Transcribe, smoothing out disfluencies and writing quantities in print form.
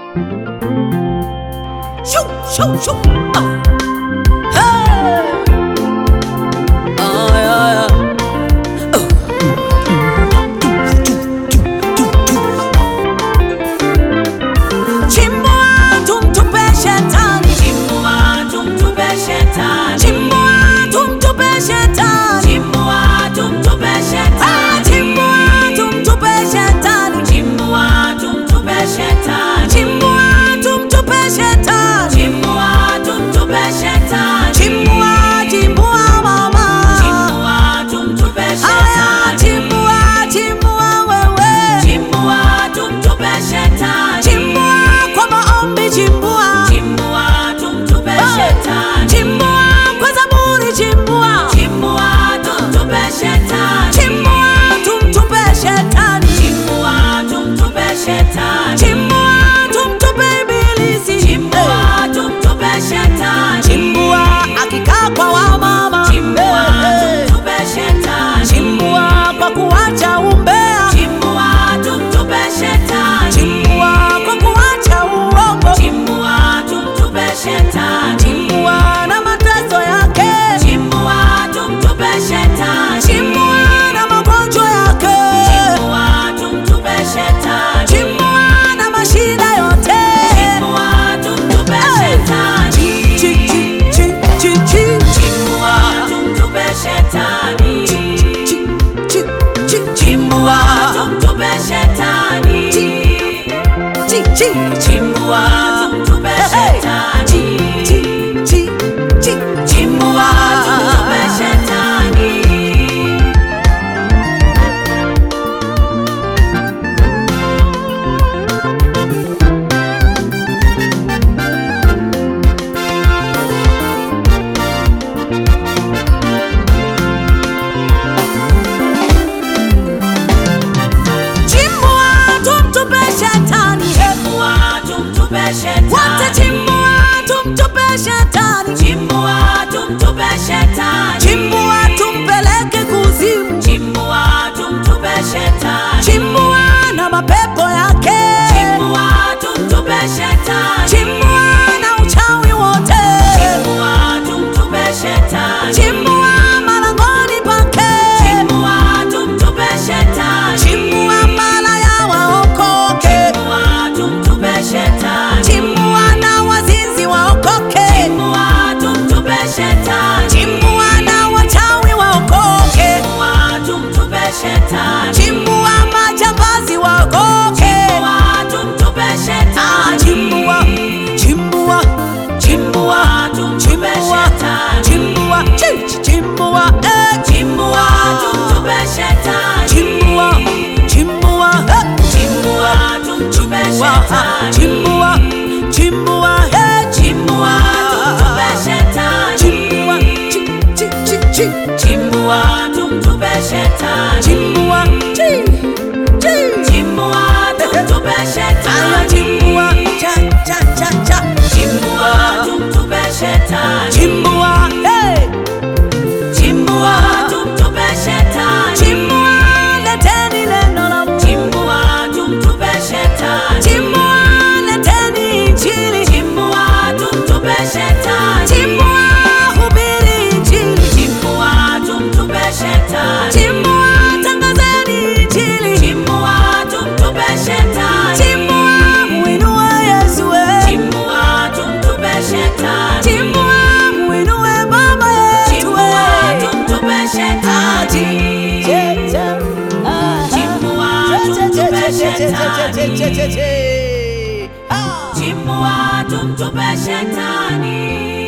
Shoo, shoo, shoo. Hey. Yeah. Chimbua tumtupe shetani, Chimbua tumtupe shetani, chimbua tumtupe shetani, chimbua tumtupe shetani, chimbua tumtupe shetani, chimbua tumtupe shetani, chimbua tumtupe shetani, chimbua tumtupe shetani, chimbua chimbua mama, chimbua tumtupe haya shetani, chimbua chimbua wewe, chimbua tumtupe shetani, chimbua kwa maombi, chimbua chimbua tumtupe shetani, chimbua kwa zaburi, chimbua chimbua tumtupe shetani, chimbua tumtupe shetani, chimbua tumtupe shetani, chimbua tumtupe ibilisi, chimbua tumtupe shetani, chimbua akikaa kwa wamama, chimbua tumtupe shetani, chimbua kwa kuacha umbea, chimbua tumtupe shetani, chimbua kwa kuacha uongo, chimbua tumtupe shetani, chimbua na mateso yake, chimbua tumtupe shetani, chimbua na magonjwa yake, chimbua tumtupe shetani, chimbua na mashida yote, chimbua tumtupe shetani, chimbua tumtupe shetani, chimbua tumtupe shetani, chimbua tumtupe shetani, chimbua tumtupe shetani. chimbua tumtupe shetani, Chimbua tumtupe wote shetani, chimbua tumtupe shetani, chimbua tumtupe shetani, chimbua tumpeleke kuzimu, chimbua tumtupe shetani, chimbua na mapepo yake, chimbua tumtupe shetani, chimbua na uchawi wote, chimbua tumtupe shetani, chimbua malangoni pake, chimbua tumtupe shetani, chimbua malaya waokoke, chimbua tumtupe shetani, chimbua na wazinzi waokoke, chimbua tumtupe shetani, chimbua na wachawi waokoke, chimbua tumtupe shetani, chimbua majambazi waokoke, chimbua tumtupe shetani, chimbua chimbua chimbua tumtupe shetani, chimbua chimbua chimbua tumtupe shetani, chimbua chimbua chimbua tumtupe shetani, chimbua chimbua chimbua tumtupe shetani, chimbua chimbua tumtupe shetani, chimbua chimbua tumtupe shetani, chimbua cha cha cha cha chimbua tumtupe shetani, chimbua chimbua tumtupe shetani, chimbua leteni neno la Mungu, chimbua tumtupe shetani, chimbua leteni injili, chimbua tumtupe shetani, chimbua hubiri injili, chimbua tumtupe shetani, chimbua tangazeni injili, chimbua tumtupe shetani, chimbua muinue Yesu, chimbua tumtupe shetani, chimbua muinue Baba yetu, chimbua tumtupe shetani, chimbua tumtupe shetani, chimbua tumtupe shetani.